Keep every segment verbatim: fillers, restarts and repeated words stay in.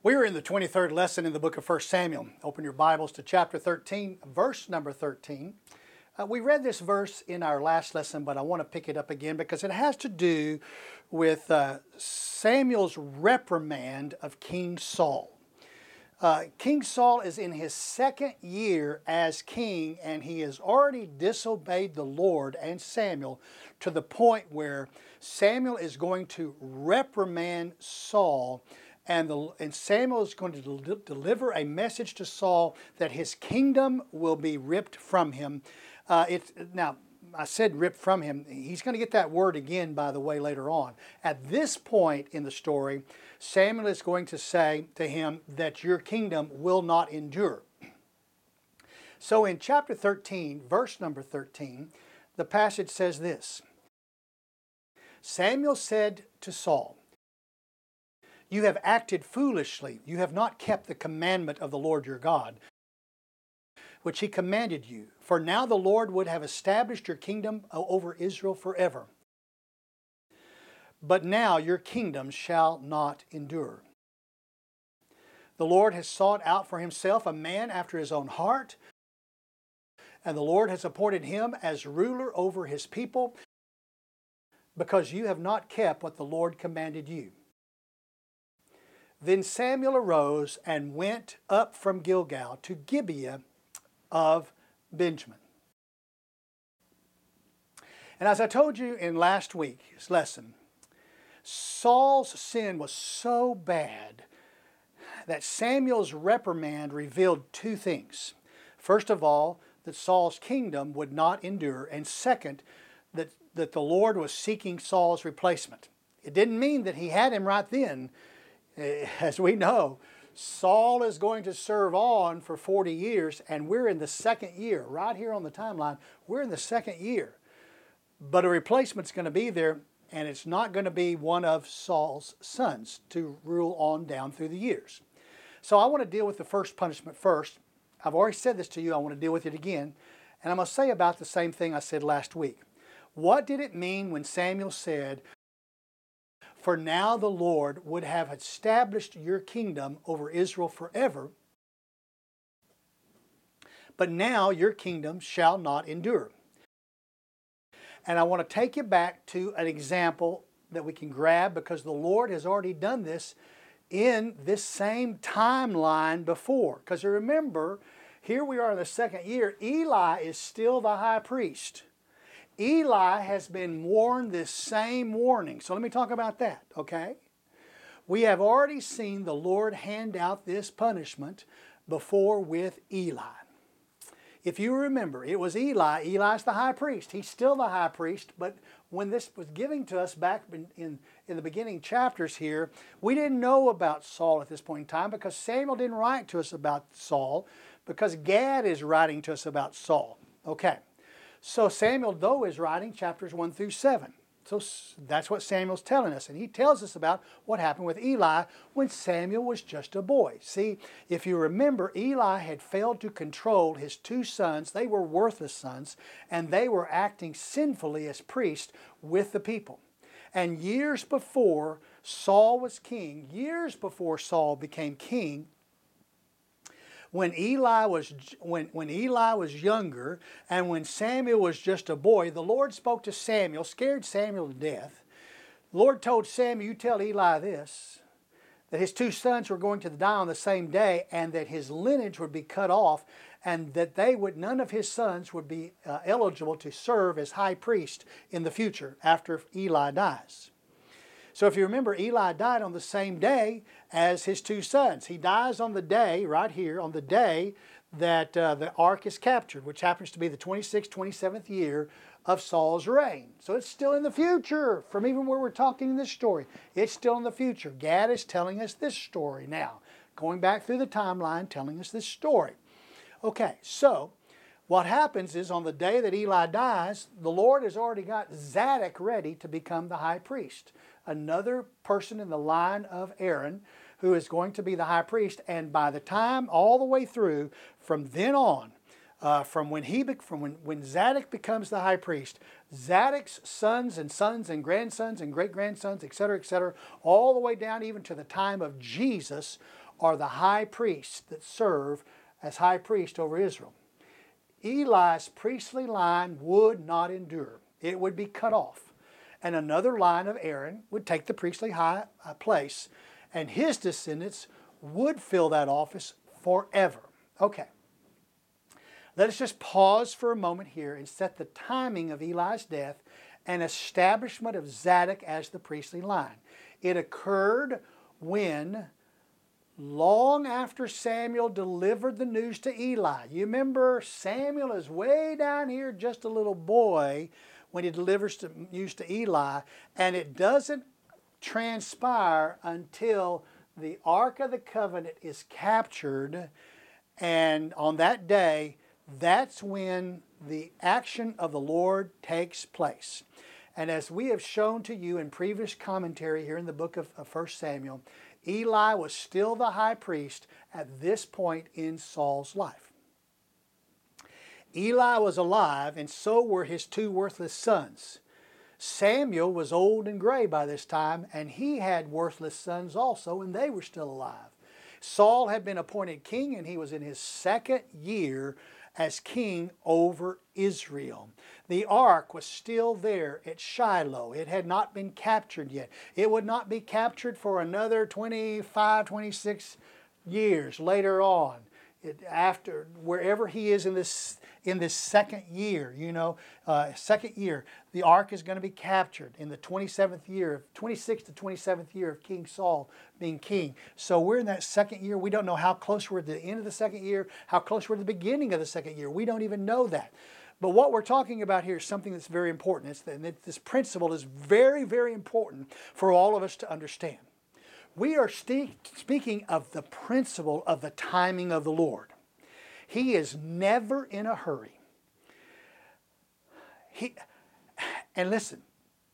We are in the twenty-third lesson in the book of First Samuel. Open your Bibles to chapter thirteen, verse number thirteen. Uh, we read this verse in our last lesson, but I want to pick it up again because it has to do with uh, Samuel's reprimand of King Saul. Uh, king Saul is in his second year as king, and he has already disobeyed the Lord and Samuel to the point where Samuel is going to reprimand Saul. And, the, and Samuel is going to del deliver a message to Saul that his kingdom will be ripped from him. Uh, it's, now, I said ripped from him. He's going to get that word again, by the way, later on. At this point in the story, Samuel is going to say to him that your kingdom will not endure. So in chapter thirteen, verse number thirteen, the passage says this. Samuel said to Saul, "You have acted foolishly. You have not kept the commandment of the Lord your God, which he commanded you. For now the Lord would have established your kingdom over Israel forever. But now your kingdom shall not endure. The Lord has sought out for himself a man after his own heart, and the Lord has appointed him as ruler over his people, because you have not kept what the Lord commanded you." Then Samuel arose and went up from Gilgal to Gibeah of Benjamin. And as I told you in last week's lesson, Saul's sin was so bad that Samuel's reprimand revealed two things. First of all, that Saul's kingdom would not endure, and second, that, that the Lord was seeking Saul's replacement. It didn't mean that he had him right then. As we know, Saul is going to serve on for forty years, and we're in the second year. Right here on the timeline, we're in the second year. But a replacement's going to be there, and it's not going to be one of Saul's sons to rule on down through the years. So I want to deal with the first punishment first. I've already said this to you. I want to deal with it again. And I'm going to say about the same thing I said last week. What did it mean when Samuel said, "For now the Lord would have established your kingdom over Israel forever, but now your kingdom shall not endure"? And I want to take you back to an example that we can grab, because the Lord has already done this in this same timeline before. Because remember, here we are in the second year. Eli is still the high priest. Eli has been warned this same warning. So let me talk about that, okay? We have already seen the Lord hand out this punishment before with Eli. If you remember, it was Eli. Eli's the high priest. He's still the high priest, but when this was given to us back in, in, in the beginning chapters here, we didn't know about Saul at this point in time, because Samuel didn't write to us about Saul, because Gad is writing to us about Saul. Okay. So Samuel, though, is writing chapters one through seven. So that's what Samuel's telling us. And he tells us about what happened with Eli when Samuel was just a boy. See, if you remember, Eli had failed to control his two sons. They were worthless sons, and they were acting sinfully as priests with the people. And years before Saul was king, years before Saul became king, When Eli was when, when Eli was younger, and when Samuel was just a boy, the Lord spoke to Samuel, scared Samuel to death. The Lord told Samuel, "You tell Eli this, that his two sons were going to die on the same day, and that his lineage would be cut off, and that they would none of his sons would be uh, eligible to serve as high priest in the future after Eli dies." So if you remember, Eli died on the same day as his two sons. He dies on the day, right here, on the day that uh, the ark is captured, which happens to be the twenty-sixth, twenty-seventh year of Saul's reign. So it's still in the future from even where we're talking in this story. It's still in the future. Gad is telling us this story now, going back through the timeline, telling us this story. Okay, so what happens is on the day that Eli dies, the Lord has already got Zadok ready to become the high priest. Another person in the line of Aaron who is going to be the high priest. And by the time all the way through, from then on, uh, from when he from when, when Zadok becomes the high priest, Zadok's sons and sons and grandsons and great-grandsons, et cetera, et cetera, all the way down even to the time of Jesus, are the high priests that serve as high priest over Israel. Eli's priestly line would not endure. It would be cut off. And another line of Aaron would take the priestly high uh, place, and his descendants would fill that office forever. Okay. Let us just pause for a moment here and set the timing of Eli's death and establishment of Zadok as the priestly line. It occurred when, long after Samuel delivered the news to Eli. You remember Samuel is way down here, just a little boy, when he delivers the news to Eli, and it doesn't transpire until the Ark of the Covenant is captured, and on that day, that's when the action of the Lord takes place. And as we have shown to you in previous commentary here in the book of, of First Samuel, Eli was still the high priest at this point in Saul's life. Eli was alive, and so were his two worthless sons. Samuel was old and gray by this time, and he had worthless sons also, and they were still alive. Saul had been appointed king, and he was in his second year as king over Israel. The ark was still there at Shiloh. It had not been captured yet. It would not be captured for another twenty-five, twenty-six years later on. It, after wherever he is in this in this second year, you know, uh, second year, the ark is going to be captured in the twenty-seventh year, twenty-sixth to twenty-seventh year of King Saul being king. So we're in that second year. We don't know how close we're at the end of the second year, how close we're at the beginning of the second year. We don't even know that. But what we're talking about here is something that's very important. It's that this principle is very, very important for all of us to understand. We are speaking of the principle of the timing of the Lord. He is never in a hurry. He, and listen,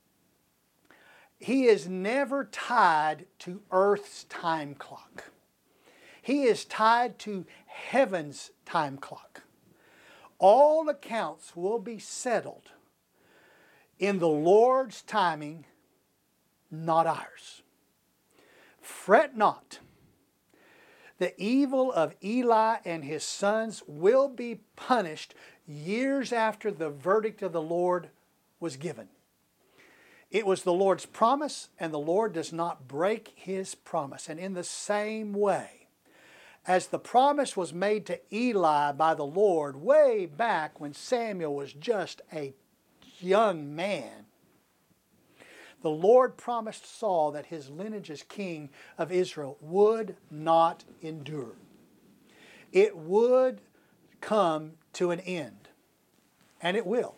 He is never tied to earth's time clock. He is tied to heaven's time clock. All accounts will be settled in the Lord's timing, not ours. Fret not. The evil of Eli and his sons will be punished years after the verdict of the Lord was given. It was the Lord's promise, and the Lord does not break His promise. And in the same way, as the promise was made to Eli by the Lord way back when Samuel was just a young man, the Lord promised Saul that his lineage as king of Israel would not endure. It would come to an end, and it will.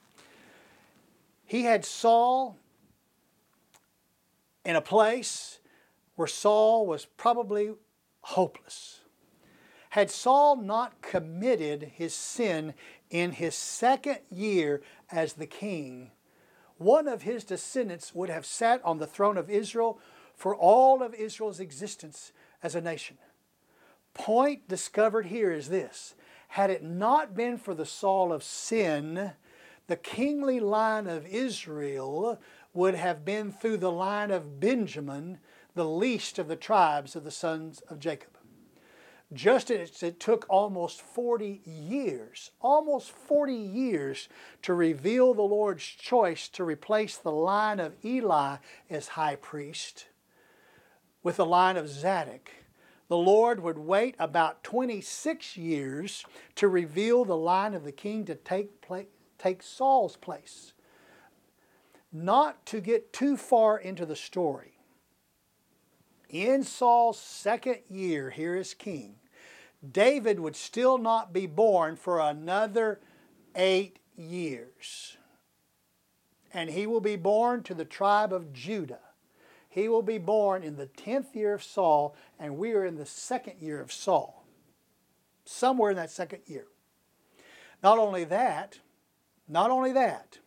He had Saul in a place where Saul was probably hopeless. Had Saul not committed his sin in his second year as the king, one of his descendants would have sat on the throne of Israel for all of Israel's existence as a nation. Point discovered here is this: had it not been for the Saul of sin, the kingly line of Israel would have been through the line of Benjamin, the least of the tribes of the sons of Jacob. Just as it took almost forty years, almost forty years to reveal the Lord's choice to replace the line of Eli as high priest with the line of Zadok, the Lord would wait about twenty-six years to reveal the line of the king to take, place, take Saul's place. Not to get too far into the story, in Saul's second year here as king, David would still not be born for another eight years. And he will be born to the tribe of Judah. He will be born in the tenth year of Saul, and we are in the second year of Saul. Somewhere in that second year. Not only that, not only that,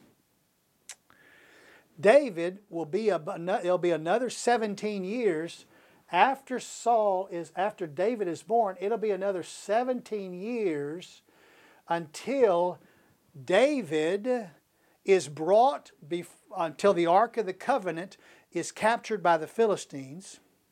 David will be, a, it'll be another seventeen years after Saul is, after David is born, it'll be another seventeen years until David is brought, bef- until the Ark of the Covenant is captured by the Philistines.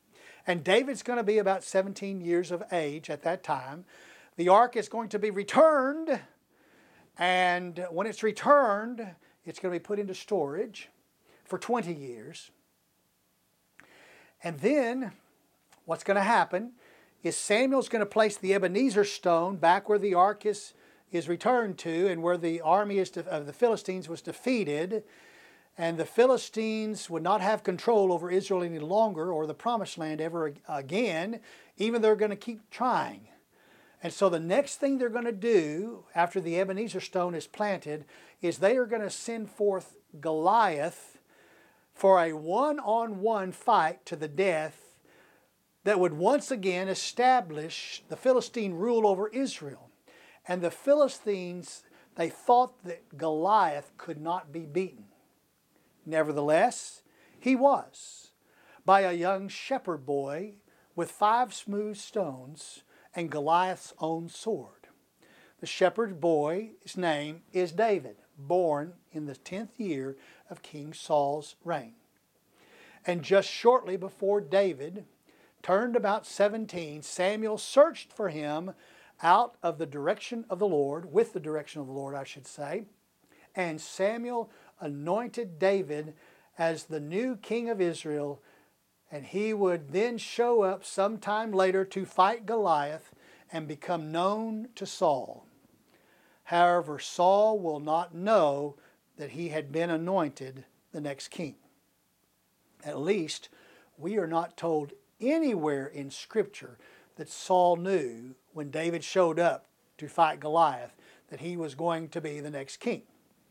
And David's going to be about seventeen years of age at that time. The ark is going to be returned, and when it's returned, it's going to be put into storage for twenty years. And then what's going to happen is Samuel's going to place the Ebenezer stone back where the ark is, is returned to and where the army is of the Philistines was defeated. And the Philistines would not have control over Israel any longer or the promised land ever again, even though they're going to keep trying. And so the next thing they're going to do after the Ebenezer stone is planted is they are going to send forth Goliath for a one-on-one fight to the death that would once again establish the Philistine rule over Israel. And the Philistines, they thought that Goliath could not be beaten. Nevertheless, he was, by a young shepherd boy with five smooth stones and Goliath's own sword. The shepherd boy's name is David, born in the tenth year of King Saul's reign. And just shortly before David turned about seventeen, Samuel searched for him out of the direction of the Lord, with the direction of the Lord, I should say. And Samuel anointed David as the new king of Israel, and he would then show up sometime later to fight Goliath and become known to Saul. However, Saul will not know that he had been anointed the next king. At least, we are not told anywhere in Scripture that Saul knew when David showed up to fight Goliath that he was going to be the next king.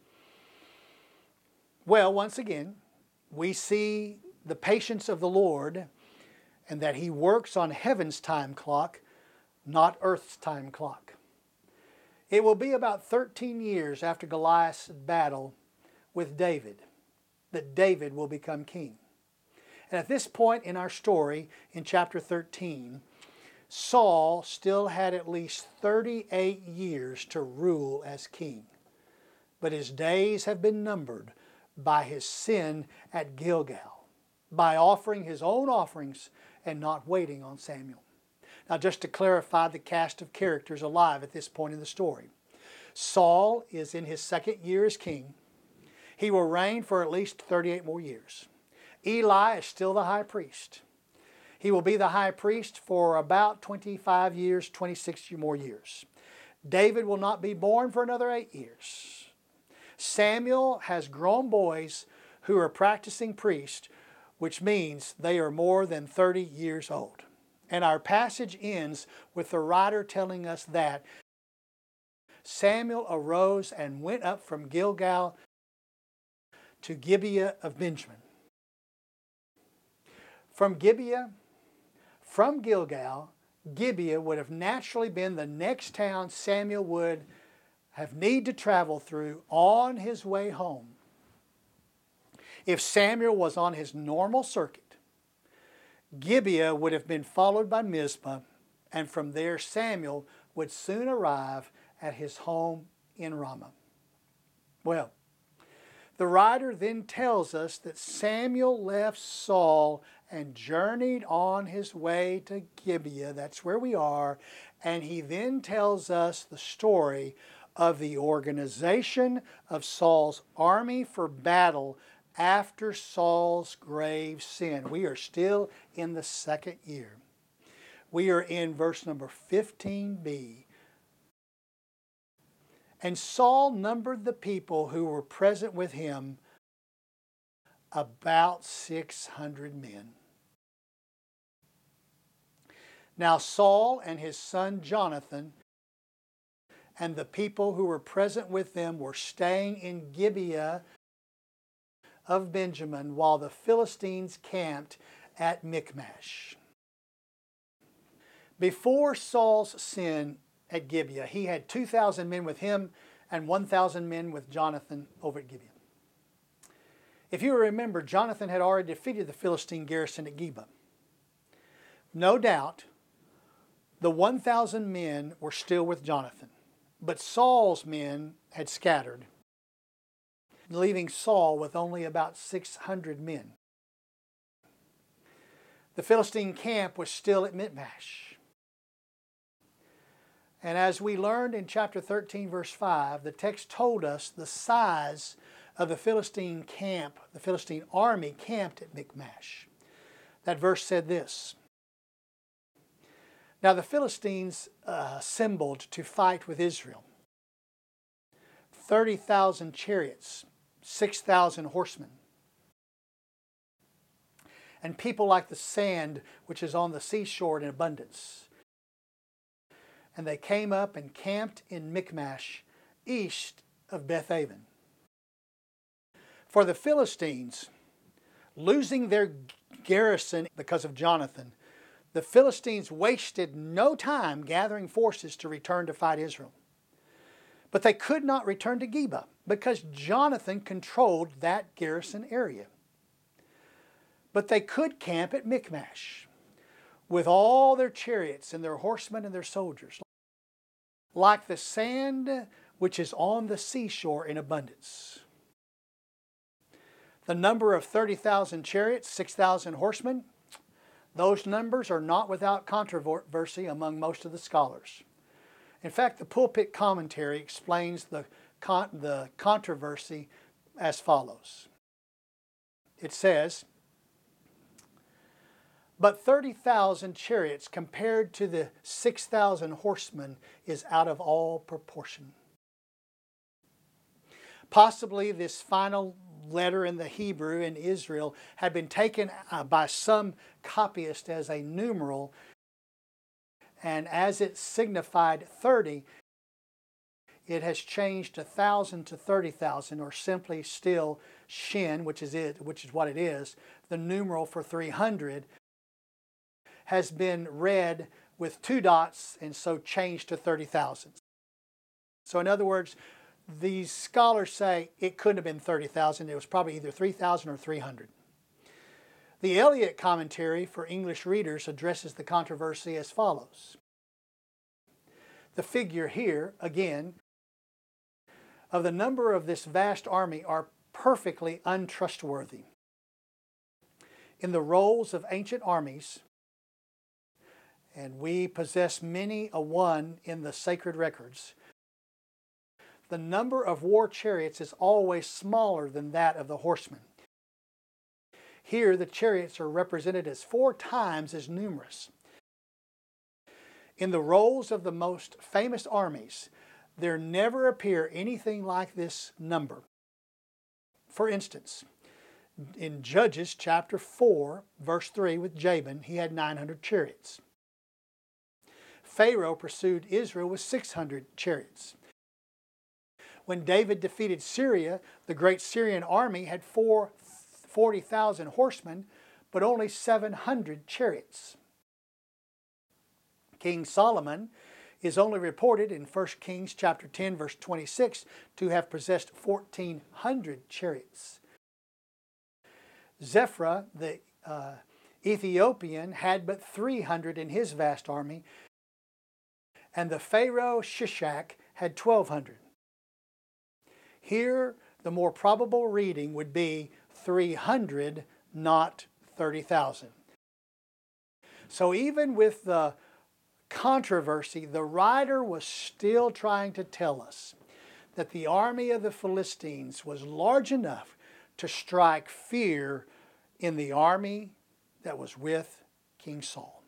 Well, once again, we see the patience of the Lord and that He works on heaven's time clock, not earth's time clock. It will be about thirteen years after Goliath's battle with David that David will become king. And at this point in our story, in chapter thirteen, Saul still had at least thirty-eight years to rule as king. But his days have been numbered by his sin at Gilgal, by offering his own offerings and not waiting on Samuel. Now, just to clarify the cast of characters alive at this point in the story, Saul is in his second year as king. He will reign for at least thirty-eight more years. Eli is still the high priest. He will be the high priest for about twenty-five years, twenty-six more years. David will not be born for another eight years. Samuel has grown boys who are practicing priests, which means they are more than thirty years old. And our passage ends with the writer telling us that Samuel arose and went up from Gilgal to Gibeah of Benjamin. From Gibeah, from Gilgal, Gibeah would have naturally been the next town Samuel would have need to travel through on his way home. If Samuel was on his normal circuit, Gibeah would have been followed by Mizpah, and from there Samuel would soon arrive at his home in Ramah. Well, the writer then tells us that Samuel left Saul and journeyed on his way to Gibeah. That's where we are. And he then tells us the story of the organization of Saul's army for battle after Saul's grave sin. We are still in the second year. We are in verse number fifteen b. And Saul numbered the people who were present with him about six hundred men. Now Saul and his son Jonathan and the people who were present with them were staying in Gibeah of Benjamin while the Philistines camped at Michmash. Before Saul's sin at Gibeah, he had two thousand men with him and one thousand men with Jonathan over at Gibeah. If you remember, Jonathan had already defeated the Philistine garrison at Geba. No doubt, the one thousand men were still with Jonathan, but Saul's men had scattered, leaving Saul with only about six hundred men. The Philistine camp was still at Michmash. And as we learned in chapter thirteen, verse five, the text told us the size of the Philistine camp, the Philistine army camped at Michmash. That verse said this: Now the Philistines uh, assembled to fight with Israel. thirty thousand chariots, six thousand horsemen, and people like the sand which is on the seashore in abundance. And they came up and camped in Michmash, east of Bethaven. For the Philistines, losing their garrison because of Jonathan, the Philistines wasted no time gathering forces to return to fight Israel. But they could not return to Geba because Jonathan controlled that garrison area. But they could camp at Michmash with all their chariots and their horsemen and their soldiers, like the sand which is on the seashore in abundance. The number of thirty thousand chariots, six thousand horsemen, those numbers are not without controversy among most of the scholars. In fact, the pulpit commentary explains the, con the controversy as follows. It says, But thirty thousand chariots compared to the six thousand horsemen is out of all proportion. Possibly this final letter in the Hebrew in Israel had been taken uh, by some copyist as a numeral, and as it signified thirty, it has changed a thousand to thirty thousand, or simply still shin, which is it, which is what it is. The numeral for three hundred has been read with two dots and so changed to thirty thousand. So in other words, these scholars say it couldn't have been thirty thousand. It was probably either three thousand or three hundred. The Elliott commentary for English readers addresses the controversy as follows. The figure here, again, of the number of this vast army are perfectly untrustworthy. In the rolls of ancient armies, and we possess many a one in the sacred records, the number of war chariots is always smaller than that of the horsemen. Here the chariots are represented as four times as numerous. In the rolls of the most famous armies, there never appear anything like this number. For instance, in Judges chapter four, verse three, with Jabin, he had nine hundred chariots. Pharaoh pursued Israel with six hundred chariots. When David defeated Syria, the great Syrian army had forty thousand horsemen, but only seven hundred chariots. King Solomon is only reported in First Kings chapter ten, verse twenty-six, to have possessed fourteen hundred chariots. Zephra, the uh, Ethiopian, had but three hundred in his vast army, and the Pharaoh Shishak had twelve hundred. Here, the more probable reading would be three hundred, not thirty thousand. So even with the controversy, the writer was still trying to tell us that the army of the Philistines was large enough to strike fear in the army that was with King Saul.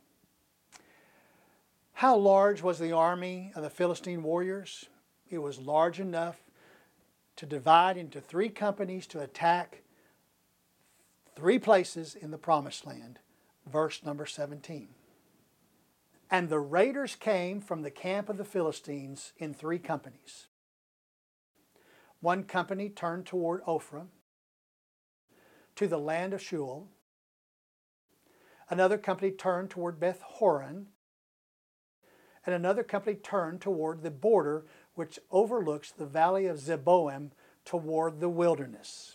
How large was the army of the Philistine warriors? It was large enough to divide into three companies to attack three places in the Promised Land. Verse number seventeen. And the raiders came from the camp of the Philistines in three companies. One company turned toward Ophrah, to the land of Shual. Another company turned toward Beth Horon, and another company turned toward the border which overlooks the valley of Zeboim toward the wilderness.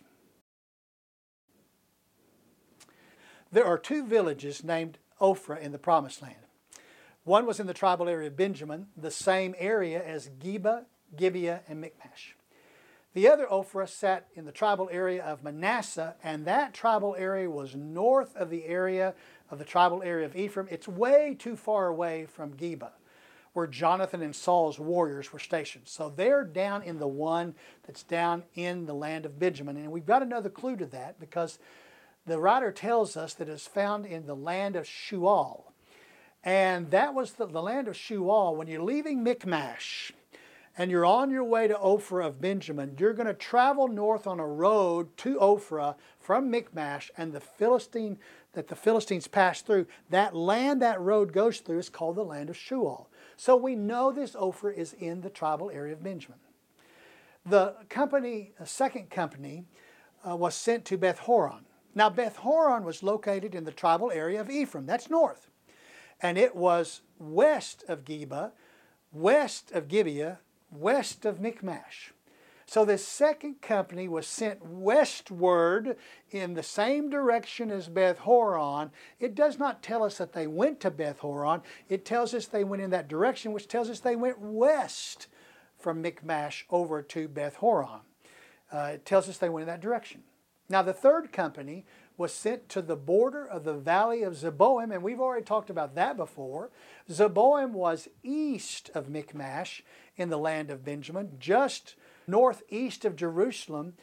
There are two villages named Ophrah in the Promised Land. One was in the tribal area of Benjamin, the same area as Geba, Gibeah, and Michmash. The other Ophrah sat in the tribal area of Manasseh, and that tribal area was north of the area of the tribal area of Ephraim. It's way too far away from Geba, where Jonathan and Saul's warriors were stationed. So they're down in the one that's down in the land of Benjamin. And we've got another clue to that, because the writer tells us that it's found in the land of Shual. And that was the, the land of Shual. When you're leaving Michmash and you're on your way to Ophrah of Benjamin, you're going to travel north on a road to Ophrah from Michmash, and the Philistine that the Philistines passed through, that land that road goes through is called the land of Shual. So we know this Ophrah is in the tribal area of Benjamin. The company, a second company, uh, was sent to Beth Horon. Now Beth Horon was located in the tribal area of Ephraim. That's north. And it was west of Geba, west of Gibeah, west of Michmash. So this second company was sent westward in the same direction as Beth Horon. It does not tell us that they went to Beth Horon. It tells us they went in that direction, which tells us they went west from Michmash over to Beth Horon. Uh, it tells us they went in that direction. Now the third company was sent to the border of the valley of Zeboim, and we've already talked about that before. Zeboim was east of Michmash in the land of Benjamin, just northeast of Jerusalem.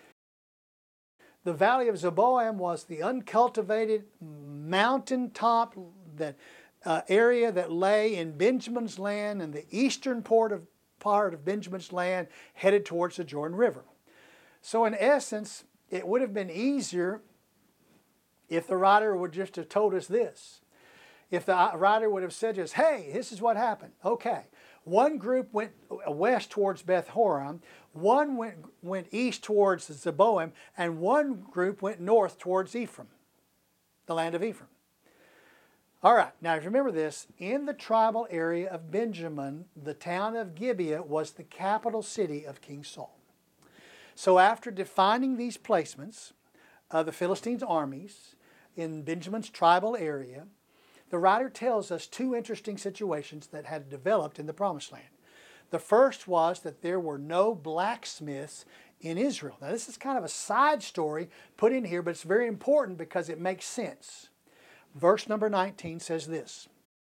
The valley of Zeboim was the uncultivated mountaintop that, uh, area that lay in Benjamin's land and the eastern part of, part of Benjamin's land headed towards the Jordan River. So in essence, it would have been easier if the writer would just have told us this. If the writer would have said to us, hey, this is what happened. Okay, one group went west towards Beth Horon, one went, went east towards Zeboim, and one group went north towards Ephraim, the land of Ephraim. All right, now if you remember this, in the tribal area of Benjamin, the town of Gibeah was the capital city of King Saul. So after defining these placements of the Philistines' armies in Benjamin's tribal area, the writer tells us two interesting situations that had developed in the Promised Land. The first was that there were no blacksmiths in Israel. Now this is kind of a side story put in here, but it's very important because it makes sense. Verse number nineteen says this: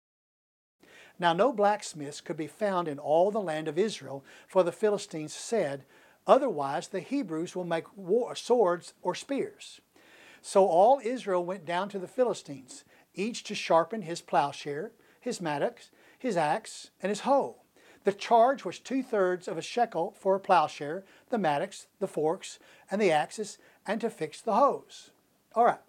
Now no blacksmiths could be found in all the land of Israel, for the Philistines said, otherwise the Hebrews will make war, swords or spears. So all Israel went down to the Philistines, each to sharpen his plowshare, his mattock, his axe, and his hoe. The charge was two-thirds of a shekel for a plowshare, the mattocks, the forks, and the axes, and to fix the hoes. All right.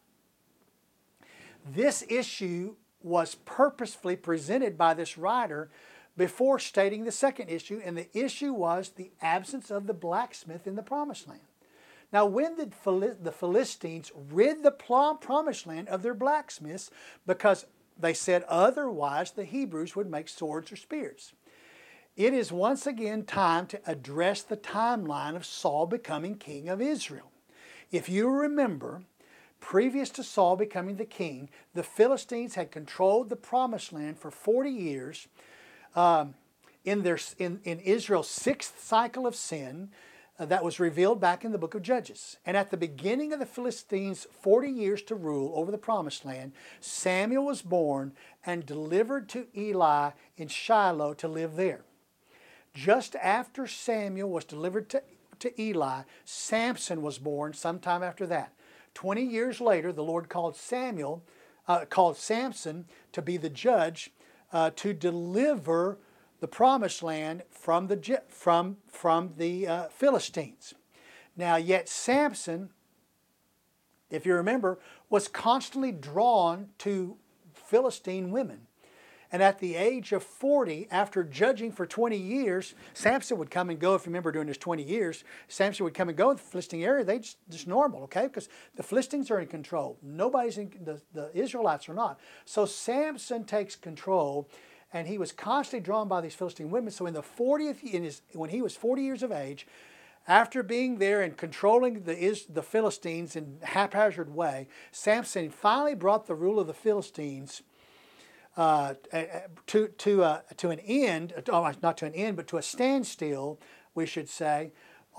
This issue was purposefully presented by this writer before stating the second issue, and the issue was the absence of the blacksmith in the Promised Land. Now, when did the Philistines rid the Promised Land of their blacksmiths? Because they said otherwise the Hebrews would make swords or spears. It is once again time to address the timeline of Saul becoming king of Israel. If you remember, previous to Saul becoming the king, the Philistines had controlled the Promised Land for forty years. Um, in, their, in, in Israel's sixth cycle of sin, uh, that was revealed back in the book of Judges. And at the beginning of the Philistines' forty years to rule over the Promised Land, Samuel was born and delivered to Eli in Shiloh to live there. Just after Samuel was delivered to, to Eli, Samson was born sometime after that. Twenty years later, the Lord called Samuel, uh, called Samson to be the judge, uh, to deliver the Promised Land from the from from the uh, Philistines. Now, yet Samson, if you remember, was constantly drawn to Philistine women. And at the age of forty, after judging for twenty years, Samson would come and go. If you remember during his twenty years, Samson would come and go in the Philistine area. They just, just normal, okay? Because the Philistines are in control. Nobody's in, the, the Israelites are not. So Samson takes control, and he was constantly drawn by these Philistine women. So in the fortieth, in his, when he was forty years of age, after being there and controlling the, the Philistines in a haphazard way, Samson finally brought the rule of the Philistines Uh, to to uh, to an end, not to an end, but to a standstill, we should say,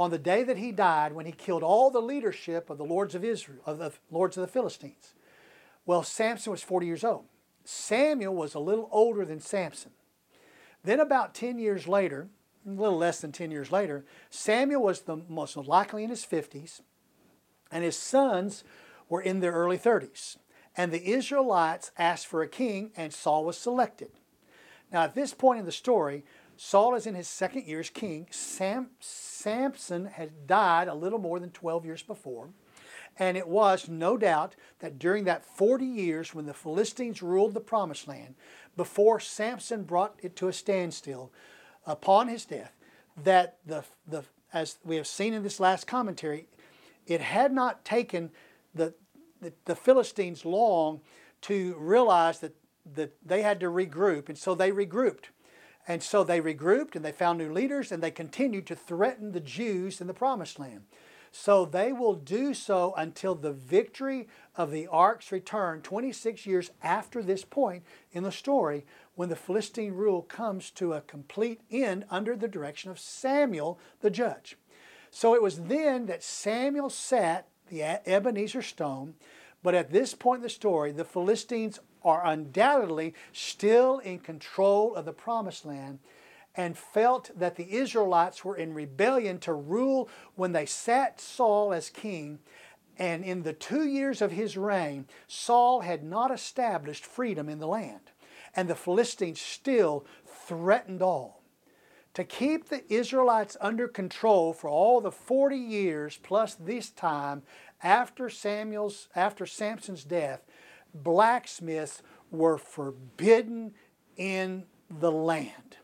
on the day that he died, when he killed all the leadership of the lords of Israel, of the lords of the Philistines. Well, Samson was forty years old. Samuel was a little older than Samson. Then about ten years later, a little less than ten years later, Samuel was the most likely in his fifties, and his sons were in their early thirties. And the Israelites asked for a king, and Saul was selected. Now, at this point in the story, Saul is in his second year as king. Sam, Samson had died a little more than twelve years before. And it was, no doubt, that during that forty years when the Philistines ruled the Promised Land, before Samson brought it to a standstill upon his death, that the, the as we have seen in this last commentary, it had not taken the, the, the Philistines long to realize that, that they had to regroup, and so they regrouped. And so they regrouped and they found new leaders, and they continued to threaten the Jews in the Promised Land. So they will do so until the victory of the ark's return, twenty-six years after this point in the story, when the Philistine rule comes to a complete end under the direction of Samuel the judge. So it was then that Samuel sat the Ebenezer stone, but at this point in the story, the Philistines are undoubtedly still in control of the Promised Land, and felt that the Israelites were in rebellion to rule when they sat Saul as king. And in the two years of his reign, Saul had not established freedom in the land. And the Philistines still threatened all. To keep the Israelites under control for all the forty years plus this time after Samuel's, after Samson's death, blacksmiths were forbidden in the land.